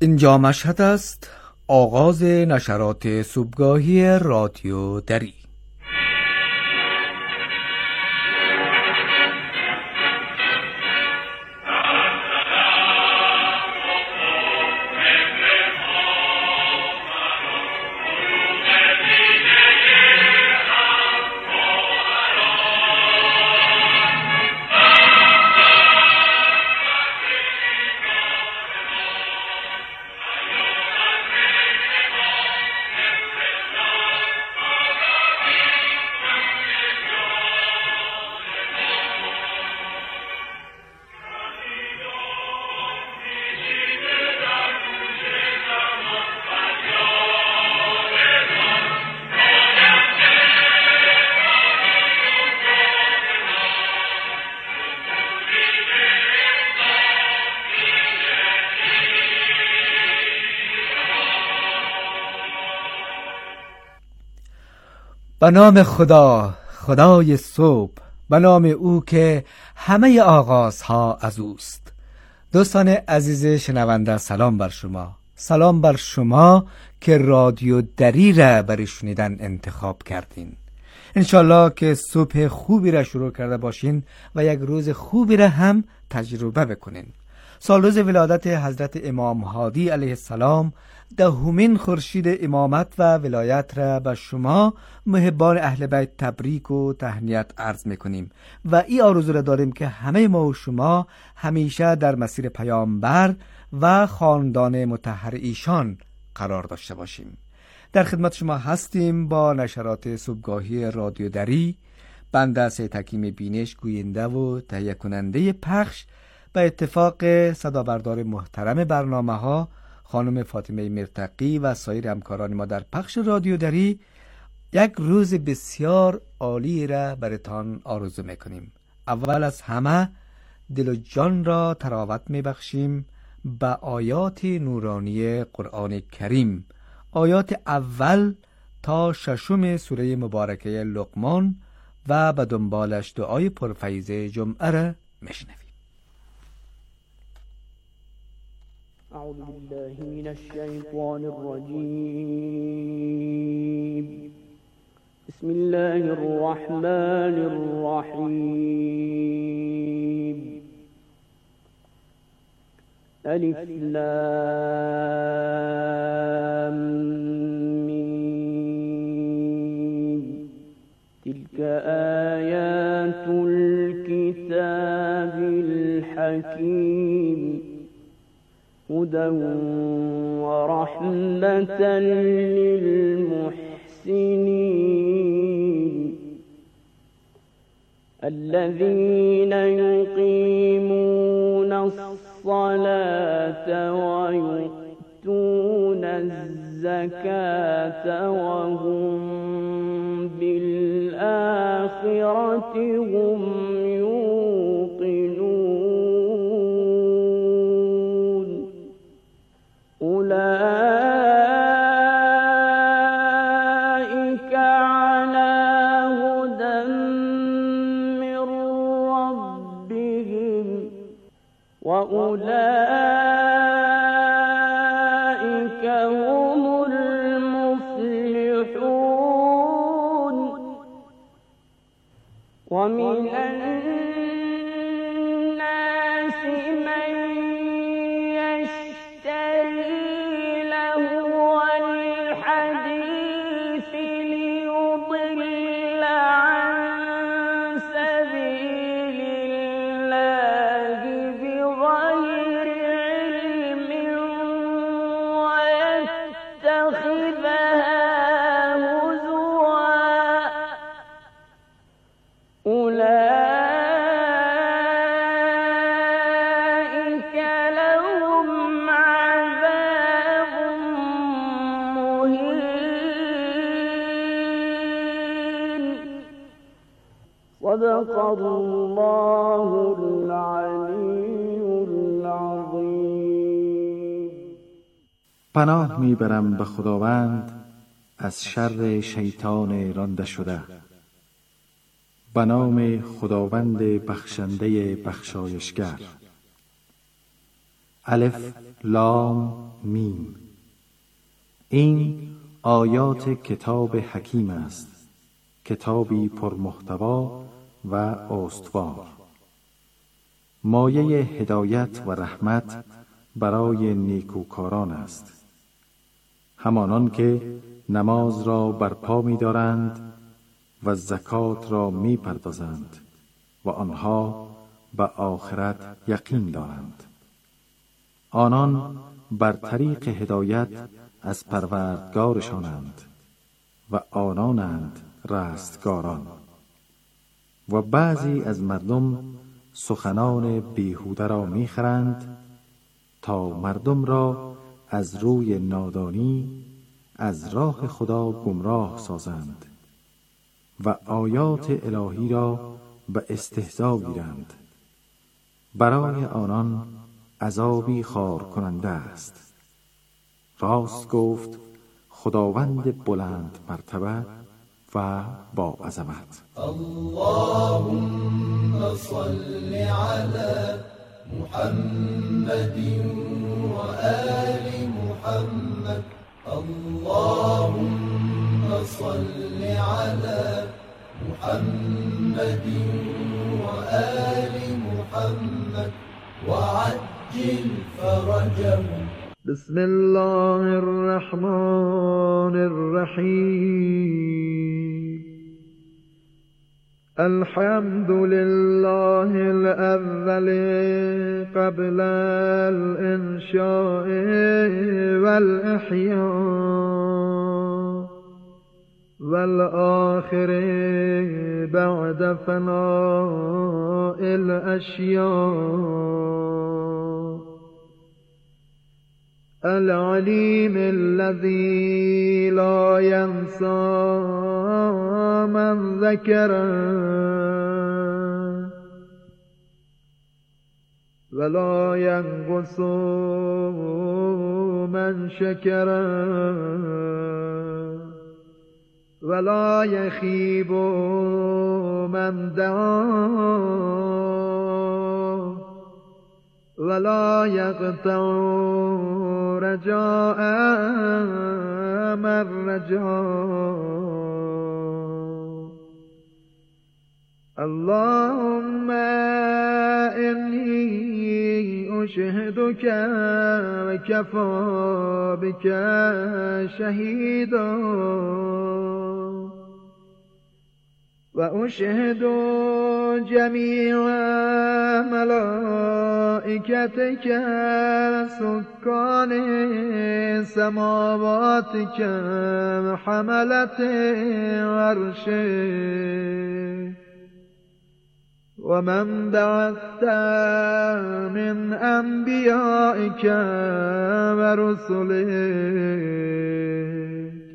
اینجا مشهد است، آغاز نشرات صبحگاهی رادیو دری. به نام خدا، خدای صبح، به نام او که همه آغازها از اوست. دوستان عزیز شنونده، سلام بر شما. سلام بر شما که رادیو دری را برای شنیدن انتخاب کردین. انشالله که صبح خوبی را شروع کرده باشین و یک روز خوبی را هم تجربه بکنین. سال روز ولادت حضرت امام هادی علیه السلام، دهمین خورشید امامت و ولایت را به شما محبان اهل بیت تبریک و تهنیت عرض میکنیم و این آرزو را داریم که همه ما و شما همیشه در مسیر پیامبر و خاندان مطهر ایشان قرار داشته باشیم. در خدمت شما هستیم با نشرات صبحگاهی رادیو دری. بنده سید حکیم بینش، گوینده و تهیه کننده پخش، به اتفاق صدابردار محترم برنامه ها خانم فاطمه مرتقی و سایر همکاران ما در پخش رادیو دری، یک روز بسیار عالی را براتان آرزو میکنیم. اول از همه دل و جان را تراوت میبخشیم به آیات نورانی قرآن کریم، آیات اول تا ششم سوره مبارکه لقمان و به دنبالش دعای پرفیض جمعه را میشنویم. أعوذ بالله من الشيطان الرجيم. بسم الله الرحمن الرحيم. ألف لام ميم. تلك آيات الكتاب الحكيم. هدى ورحمة للمحسنين الذين يقيمون الصلاة ويؤتون الزكاة وهم بالآخرة هم أولئك على هدى من ربهم وأولئك هم المفلحون. ومن الناس من يشتري صدق الله العلی العظیم. پناه میبرم به خداوند از شر شیطان رانده شده. به نام خداوند بخشنده بخشایشگر. الف لام میم. این آیات کتاب حکیم است، کتابی پرمحتوا و استوار، مایه هدایت و رحمت برای نیکوکاران است، همانان که نماز را برپا می دارند و زکات را می پردازند و آنها به آخرت یقین دارند. آنان بر طریق هدایت از پروردگارشانند و آنانند رستگاران. و بعضی از مردم سخنان بیهوده را میخرند تا مردم را از روی نادانی از راه خدا گمراه سازند و آیات الهی را به استهزا گیرند. برای آنان عذابی خار کننده است. راست گفت خداوند بلند مرتبه و با عظمت. اللهم صل على محمد و آل محمد. اللهم صل على محمد و آل محمد وعجل فرجهم. بسم الله الرحمن الرحیم. الحمد لله الأول قبل الإنشاء والإحياء والآخر بعد فناء الأشياء. العليم الذي لا ينسى من ذكره ولا ينقص من شكره ولا يخيب من دعاه ولا يقطع رجاء من رجاه. اللهم إني أشهدك وكفى بك شهيدا وأشهد جميع ملائكتك سكان سماواتك وحملة عرشك ومن بعثت من أنبيائك ورسلك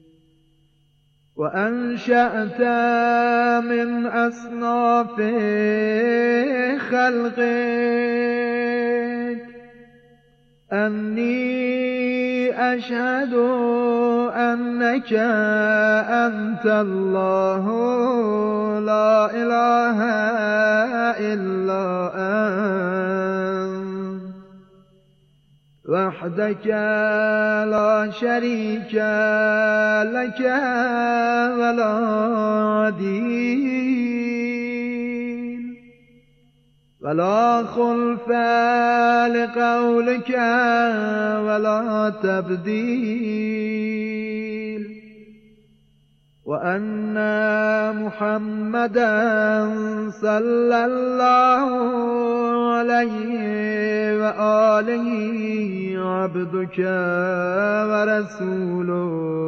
وأنشأت من أصناف خلقك أني أشهد أنك أنت الله لا إله إلا أنت وحدك لا شريك لك ولا عديل ولا خلف لقولك ولا تبديل وأن محمدا صلى الله عليه وآله عبدك ورسوله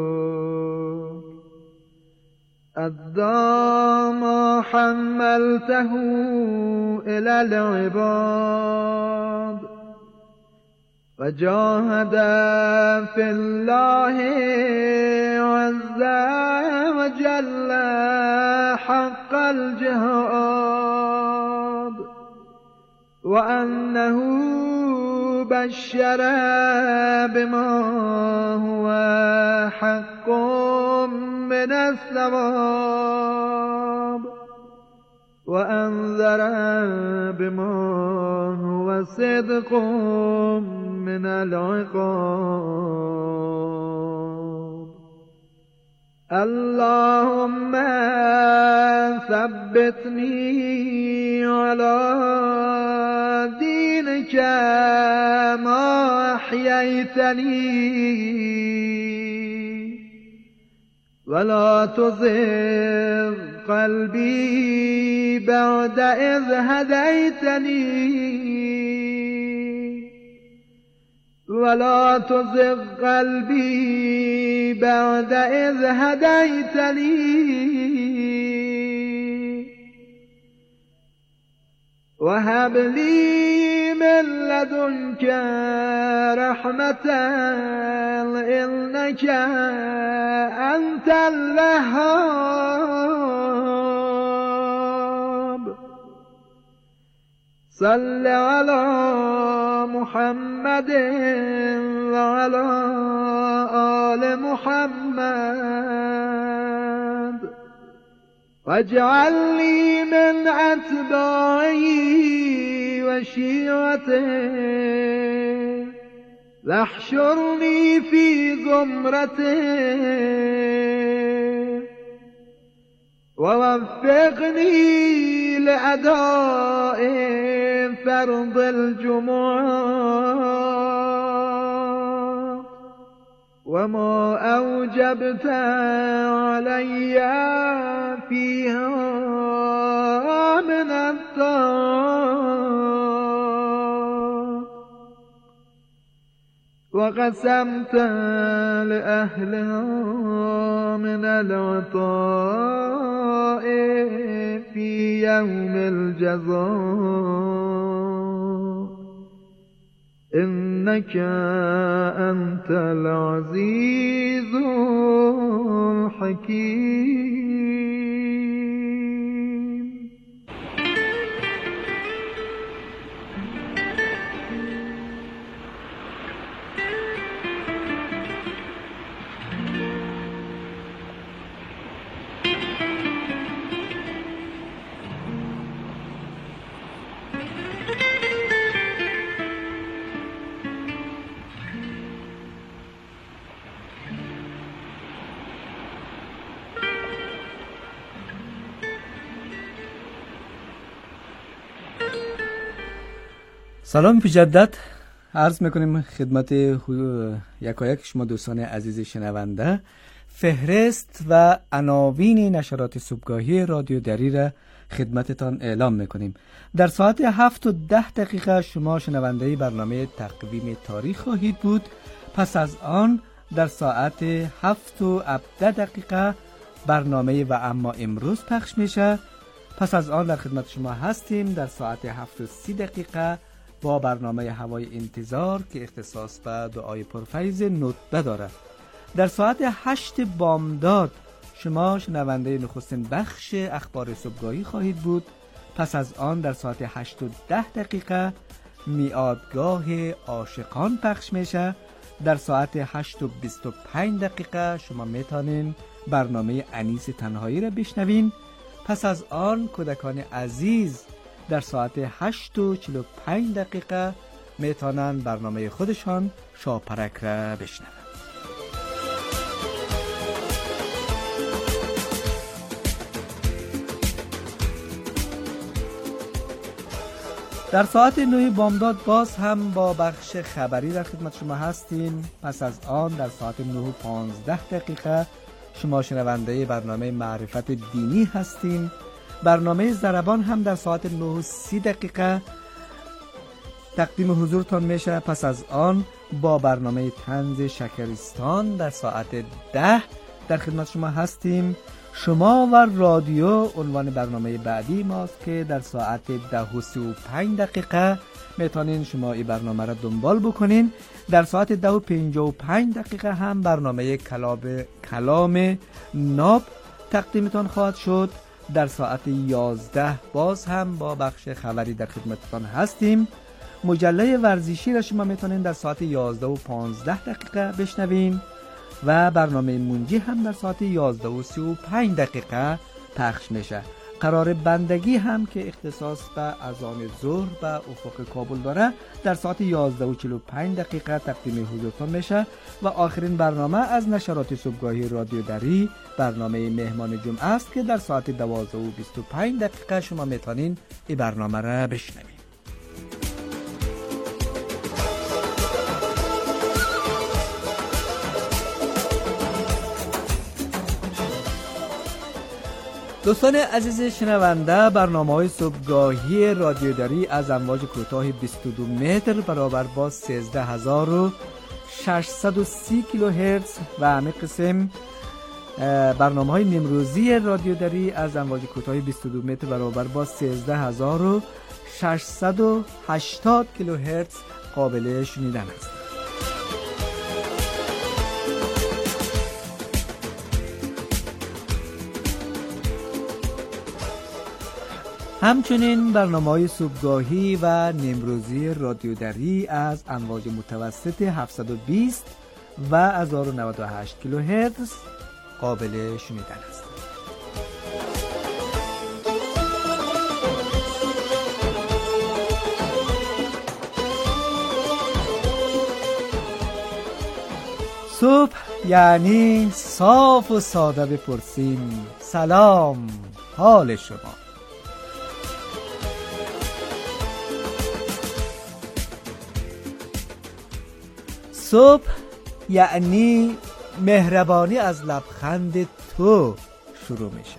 أدى ما حملته إلى العباد وجاهد في الله عز وجل حق الجهاد وأنه بشر بما هو حق من الثواب وأنذر بما هو صدق من العقاب. اللهم ثبتني على دينك ما أحييتني ولا تزغ قلبي بعد إذ هديتني ولا تزغ قلبي بعد إذ هديتني وهب لي من لدنك رحمة إنك أنت الوهاب. صل على محمد وعلى آل محمد واجعلني من أتباعه وشيعته واحشرني في زمرته ووفقني لأداء فرض الجمعة وما أوجبت علي فيها من الطاعات وقسمت لأهلها من العطاء في يوم الجزاء إنك أنت العزيز الحكيم. سلام مجدد عرض میکنیم خدمت یکایک شما دوستان عزیز شنونده. فهرست و عناوین نشرات صبحگاهی رادیو دری را خدمتتان اعلام میکنیم. در ساعت 7:10 شما شنونده برنامه تقویم تاریخ خواهید بود. پس از آن در ساعت 7:17 برنامه و اما امروز پخش میشه. پس از آن در خدمت شما هستیم در ساعت 7:30 با برنامه هوای انتظار که اختصاص به دعای پرفیض ندبه دارد. در ساعت 8 بامداد شما شنونده نخستین بخش اخبار صبحگاهی خواهید بود. پس از آن در ساعت 8:10 میادگاه عاشقان پخش میشه. در ساعت 8:25 شما میتونین برنامه انیس تنهایی را بشنوین. پس از آن کودکان عزیز در ساعت 8:45 میتونن برنامه خودشان شاپرک را بشنون. در ساعت 9 بامداد باز هم با بخش خبری در خدمت شما هستیم. پس از آن در ساعت 9:15 شما شنونده برنامه معرفت دینی هستیم. برنامه ضربان هم در ساعت 9:30 تقدیم حضورتان میشه. پس از آن با برنامه طنز شکرستان در ساعت 10 در خدمت شما هستیم. شما و رادیو عنوان برنامه بعدی ماست که در ساعت 10:35 میتونین شما این برنامه را دنبال بکنین. در ساعت 10:55 هم برنامه کلام ناب تقدیمتان خواهد شد. در ساعت 11 باز هم با بخش خبری در خدمتتان هستیم. مجله ورزشی را شما میتونین در ساعت 11:15 بشنوین و برنامه منجی هم در ساعت 11:35 پخش میشه. قرار بندگی هم که اختصاص به اذان ظهر به افق کابل داره در ساعت 11:45 تقدیم حضورتون میشه و آخرین برنامه از نشرات صبحگاهی رادیو دری برنامه مهمان جمعه است که در ساعت 12:25 شما میتونین این برنامه را بشنوید. دوستان عزیز شنونده، برنامه‌های صبحگاهی رادیو دری از امواج کوتاه 22 متر برابر با 13630 کیلوهرتز و همه قسم برنامه‌های نیمروزی رادیو دری از امواج کوتاه 22 متر برابر با 13680 کیلوهرتز قابل شنیدن است. همچنین برنامه‌های صبحگاهی و نیمروزی رادیو دری از امواج متوسط 720 و 1098 کیلوهرتز قابل شنیدن است. صبح یعنی صاف و ساده بپرسیم سلام حال شما. صبح یعنی مهربانی از لبخند تو شروع میشه.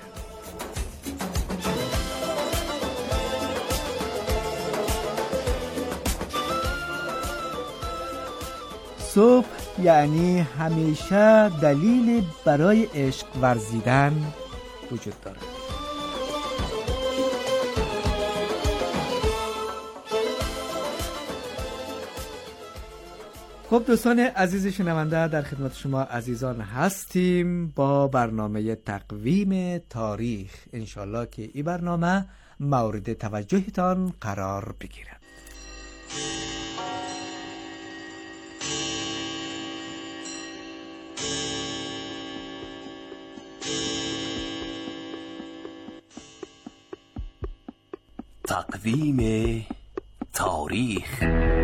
صبح یعنی همیشه دلیل برای عشق ورزیدن وجود داره. خب دوستان عزیز شنونده، در خدمت شما عزیزان هستیم با برنامه تقویم تاریخ. انشالله که این برنامه مورد توجهتان قرار بگیرد. تقویم تاریخ.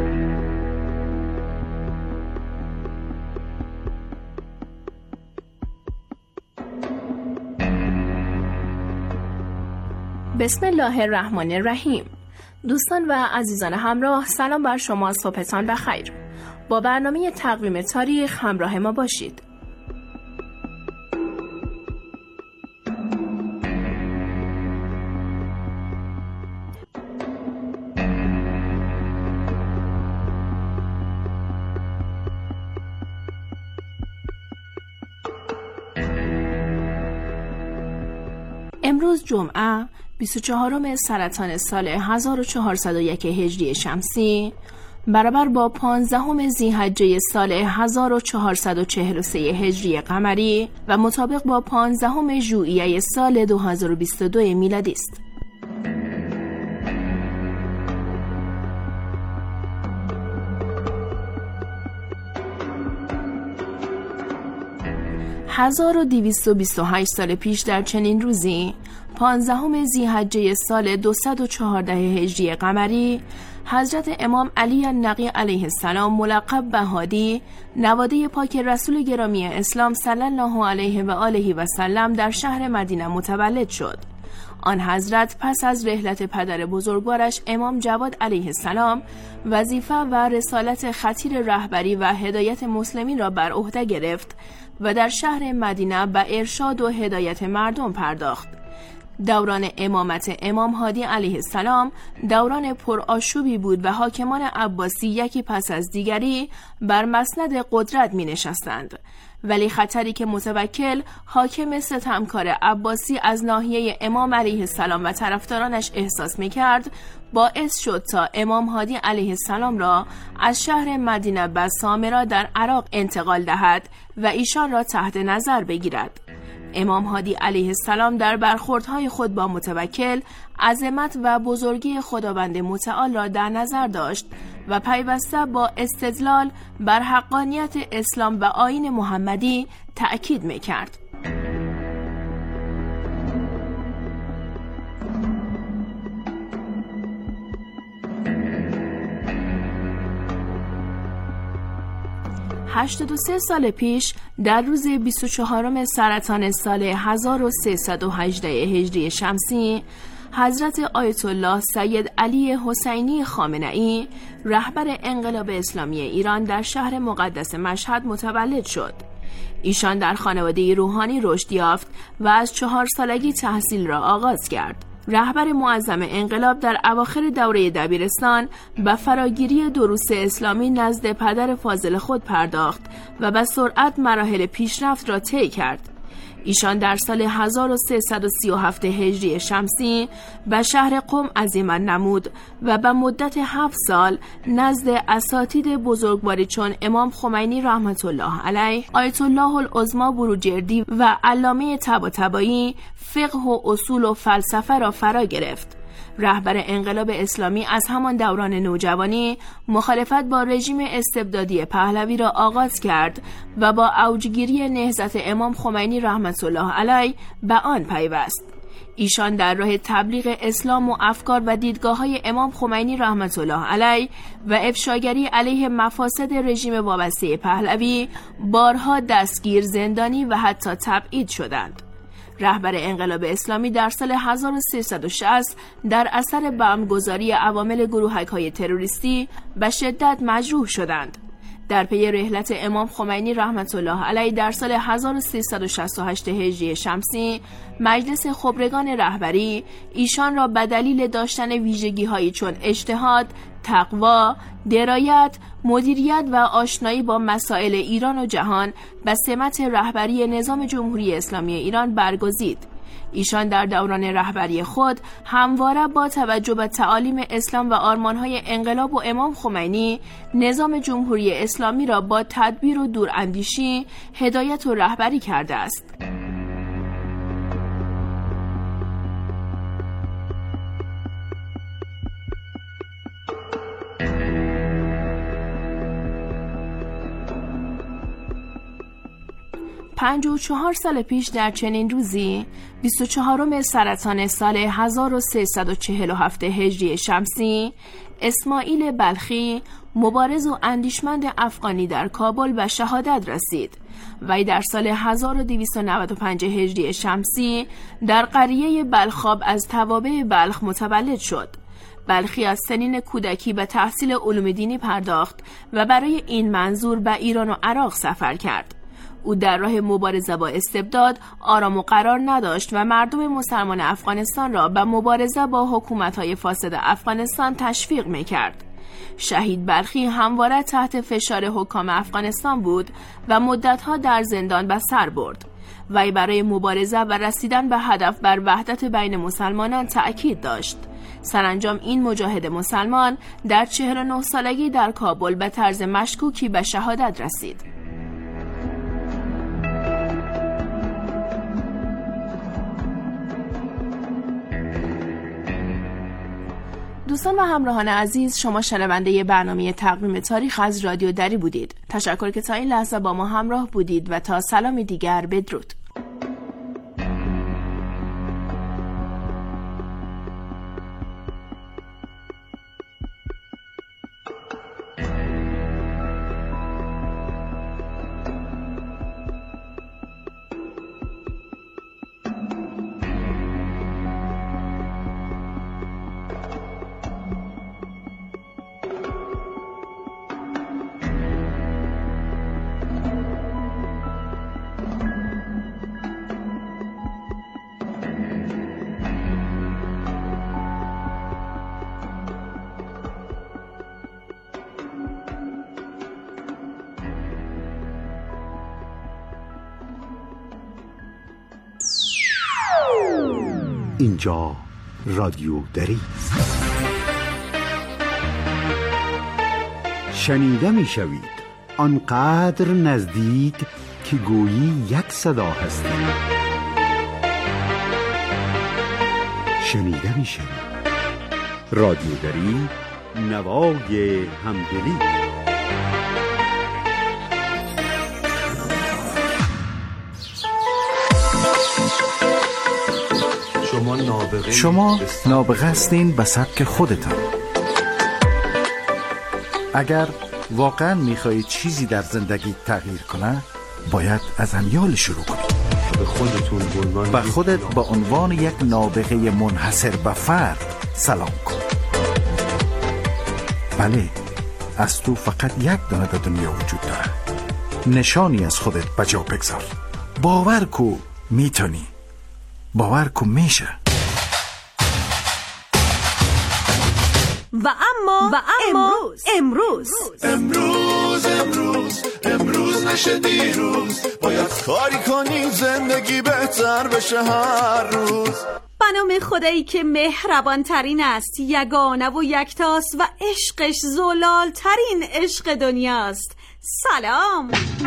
بسم الله الرحمن الرحیم. دوستان و عزیزان همراه، سلام بر شما، صبحتان بخیر. با برنامه تقویم تاریخ همراه ما باشید. امروز جمعه 24 سرطان سال 1401 هجری شمسی برابر با 15 ذی‌حجه سال 1443 هجری قمری و مطابق با 15 ژوئیه سال 2022 میلادی است. « 1228 سال پیش در چنین روزی 15 ذی‌حجه سال 214 هجری قمری حضرت امام علی النقی علیه السلام ملقب به هادی، نواده پاک رسول گرامی اسلام صلی الله علیه و آله و سلم در شهر مدینه متولد شد. آن حضرت پس از رحلت پدر بزرگوارش امام جواد علیه السلام وظیفه و رسالت خطیر رهبری و هدایت مسلمین را بر عهده گرفت و در شهر مدینه به ارشاد و هدایت مردم پرداخت. دوران امامت امام هادی علیه السلام دوران پرآشوبی بود و حاکمان عباسی یکی پس از دیگری بر مسند قدرت می نشستند. ولی خطری که متوکل حاکم ستمکار عباسی از ناحیه امام علیه السلام و طرفدارانش احساس می کرد باعث شد تا امام هادی علیه السلام را از شهر مدینه به سامرا در عراق انتقال دهد و ایشان را تحت نظر بگیرد. امام هادی علیه السلام در برخوردهای خود با متوکل عظمت و بزرگی خداوند متعال را در نظر داشت و پیوسته با استدلال بر حقانیت اسلام و آیین محمدی تأکید می‌کرد. 83 سال پیش در روز 24 سرطان سال 1318 هجری شمسی، حضرت آیت الله سید علی حسینی خامنه‌ای رهبر انقلاب اسلامی ایران در شهر مقدس مشهد متولد شد. ایشان در خانواده روحانی رشد یافت و از 4 سالگی تحصیل را آغاز کرد. رهبر معظم انقلاب در اواخر دوره دبیرستان به فراگیری دروس اسلامی نزد پدر فاضل خود پرداخت و به سرعت مراحل پیشرفت را طی کرد. ایشان در سال 1337 هجری شمسی به شهر قم عزیمت نمود و به مدت 7 سال نزد اساتید بزرگواری چون امام خمینی رحمت الله علیه، آیت الله العظمی بروجردی و علامه طباطبایی فقه و اصول و فلسفه را فرا گرفت. رهبر انقلاب اسلامی از همان دوران نوجوانی مخالفت با رژیم استبدادی پهلوی را آغاز کرد و با اوجگیری نهضت امام خمینی رحمت الله علیه به آن پیوست. ایشان در راه تبلیغ اسلام و افکار و دیدگاه‌های امام خمینی رحمت الله علیه و افشاگری علیه مفاسد رژیم وابسته پهلوی بارها دستگیر، زندانی و حتی تبعید شدند. رهبر انقلاب اسلامی در سال 1360 در اثر بمبگذاری عوامل گروهک‌های تروریستی به شدت مجروح شدند. در پی رحلت امام خمینی رحمت الله علیه در سال 1368 هجری شمسی، مجلس خبرگان رهبری ایشان را به دلیل داشتن ویژگی‌هایی چون اجتهاد، تقوا، درایت، مدیریت و آشنایی با مسائل ایران و جهان به سمت رهبری نظام جمهوری اسلامی ایران برگزید. ایشان در دوران رهبری خود همواره با توجه به تعالیم اسلام و آرمانهای انقلاب و امام خمینی نظام جمهوری اسلامی را با تدبیر و دوراندیشی هدایت و رهبری کرده است. پنج و 4 سال پیش در چنین روزی 24 سرطان سال 1347 هجری شمسی، اسماعیل بلخی مبارز و اندیشمند افغانی در کابل به شهادت رسید. وی در سال 1295 هجری شمسی در قریه بلخاب از توابع بلخ متولد شد. بلخی از سنین کودکی به تحصیل علوم دینی پرداخت و برای این منظور به ایران و عراق سفر کرد. او در راه مبارزه با استبداد آرام و قرار نداشت و مردم مسلمان افغانستان را به مبارزه با حکومت‌های فاسد افغانستان تشویق می‌کرد. شهید بلخی همواره تحت فشار حکام افغانستان بود و مدت‌ها در زندان به سر برد. وی برای مبارزه و رسیدن به هدف بر وحدت بین مسلمانان تأکید داشت. سرانجام این مجاهد مسلمان در 49 سالگی در کابل به طرز مشکوکی به شهادت رسید. دوستان و همراهان عزیز، شما شنونده برنامه تقویم تاریخ از رادیو دری بودید. تشکر که تا این لحظه با ما همراه بودید و تا سلام دیگر بدرود. اینجا رادیو دری است. شنیده می شوید آنقدر نزدیک که گویی یک صدا هستید. شنیده می شوید رادیو دری، نوای همدلی. شما نابغه هستین به سبک خودتان. اگر واقعا میخوایی چیزی در زندگی تغییر کنه، باید از امیال شروع کنی. به خودت به عنوان یک نابغه منحصر به فرد سلام کن. بله، از تو فقط یک دانه در دنیا وجود داره. نشانی از خودت بجا بگذار. باور کو میتونی، باور کو میشه. و اما امروز نشه دیروز، باید کاری کنی زندگی بهتر بشه هر روز. به نام خدایی که مهربان ترین است، یگانه و یکتاست و عشقش زلال ترین عشق دنیاست. سلام.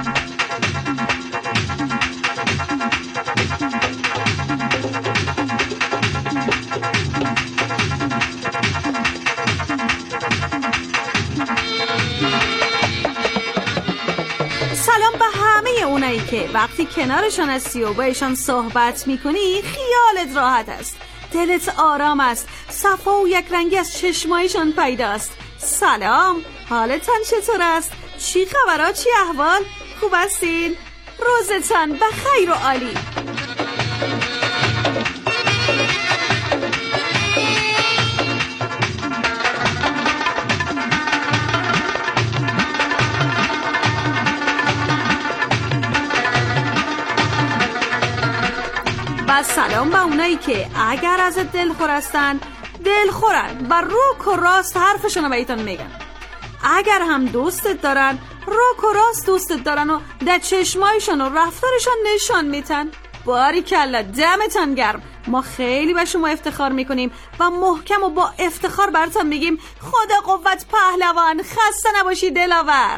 سلام به همه اونایی که وقتی کنارشان هستی و باشون صحبت میکنی خیالت راحت است، دلت آرام است، صفا و یک رنگی از چشمایشان پیداست. سلام، حالتان چطور است؟ چی خبرها؟ چی احوال؟ خوب هستین؟ روزتان بخیر و عالی. و سلام به اونایی که اگر از دلخور هستن دلخورن و روک و راست حرفشون رو بهتون میگن. اگر هم دوستت دارن روک و راست دوستت دارن و در چشمایشون و رفتارشون نشان میتن. باریکلا، دمتان گرم. ما خیلی به شما افتخار میکنیم و محکم و با افتخار براتون میگیم خدا قوت پهلوان. خسته نباشی دلاور.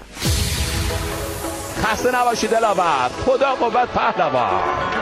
خسته نباشی دلاور. خدا قوت پهلوان.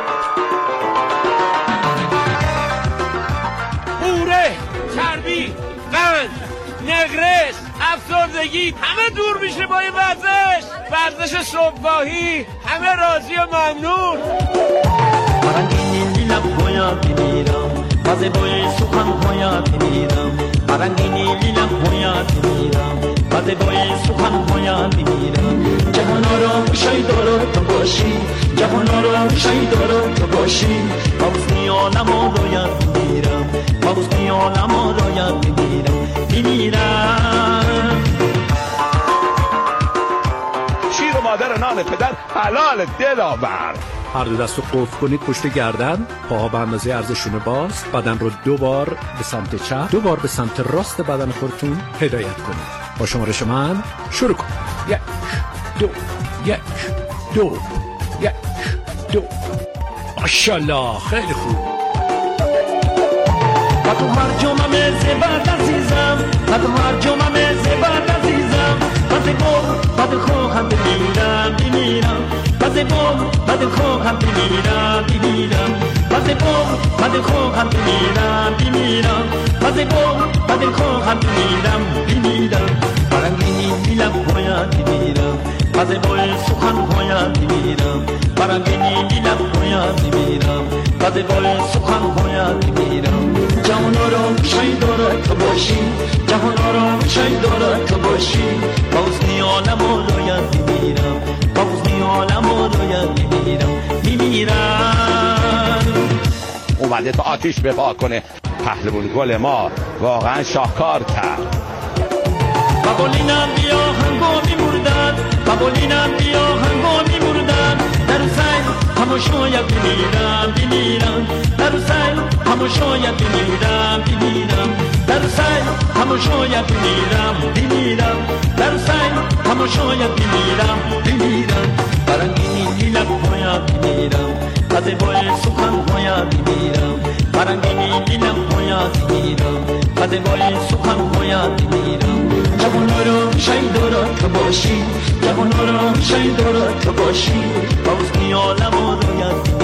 قوره، چربی، قند، نقرس، افسردگی همه دور میشه با این ورزش صبحگاهی. همه راضی و ممنون. برنگینی لب باید میرم، بازه بای سخن باید میرم. برنگینی لب باید میرم، بازه بای سخن باید میرم. جهانا را شیدارا تو باشی، جهانا را شیدارا تو باشی. باوزنی عالم باید میرم، باوزنی عالم باید میرم. شیر و مادر نان پدر حلال دلاور. هر دو دست رو قفل کنید پشت گردن، پاها به اندازه عرضشون باز، بدن رو 2 بار به سمت چپ، 2 بار به سمت راست بدن خودتون هدایت کنید. با شمارش من شروع کن. 1 2 1 2 1 2. ماشاءالله، خیلی خوب. و تو هر جمعه زباد عزیزم، و تو هر جمعه زباد عزیزم. بازه بول بازه خواهم بمیرم، بازه بول بازه خواهم بمیرم. بازه بول بازه خواهم بمیرم، بازه بول بازه خواهم بمیرم. برنگینی میلم باید میرم، بازه بول سخن باید میرم. برنگینی میلم باید میرم، بازه بول سخن باید میرم. جهانا را شیدارا تو باشی، جهانا را شیدارا تو باشی. باوزنی عالم باید میرم، باوزنی عالم باید میرم. اومده تا آتیش بپا کنه. پهلوان گل ما واقعا شاهکار کرد. بابولینم بیا هنگامی مردن، بابولینم بیا هنگامی مردن. در سیل تماشاید بمیرم، در سیل تماشاید بمیرم. در سیل تماشاید بمیرم، در سیل تماشاید بمیرم. برنگینی لب باید میرم، بازه بای سخن باید میرم. برنگینی لب باید میرم، بازه بای سخن باید میرم. جهانا را شیدارا تو باشی، جهانا را شیدارا تو باشی. باوزنی عالم باید